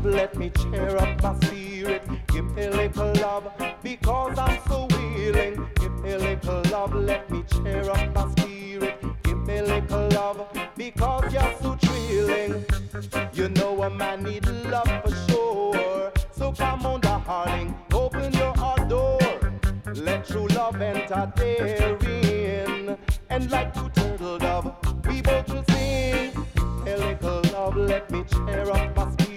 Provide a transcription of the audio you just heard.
let me cheer up my spirit. Give me a little love, because I'm so willing. Give me a little love, let me cheer up my spirit. Give me a little love, because you're so thrilling. You know a man need love for sure. So come on, darling, open your heart door. Let true love enter therein. And like two turtle dove, we both will sing. A little love, let me cheer up my spirit.